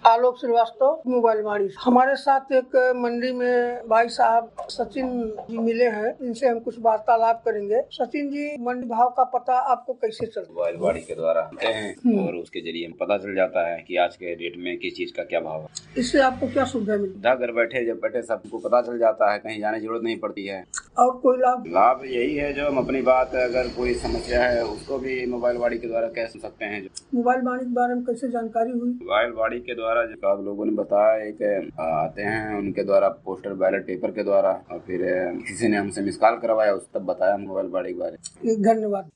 आलोक Srivastava, mobile वाणी। हमारे साथ एक मंडी में भाई साहब सचिन जी मिले हैं, इनसे हम कुछ वार्तालाप करेंगे। सचिन जी, मंडी भाव का पता आपको कैसे चलता है? मोबाइल वाणी के द्वारा होते हैं और उसके जरिए पता चल जाता है कि आज के डेट में किस चीज का क्या भाव है। इससे आपको क्या सुविधा मिलती है? घर बैठे जब बैठे सबको पता चल जाता है, कहीं जाने की जरूरत नहीं पड़ती है। और कोई लाभ यही है जो हम अपनी बात, अगर कोई समस्या है उसको भी मोबाइल वाणी के द्वारा कह सकते हैं। मोबाइल वाणी के बारे में कैसे जानकारी हुई? मोबाइल वाणी के द्वारा जो आप लोगों ने बताया, एक आते हैं उनके द्वारा पोस्टर बैलेट पेपर के द्वारा, और फिर किसी ने हमसे मिस कॉल करवाया, उस तब बताया मोबाइल वाणी के बारे में। धन्यवाद।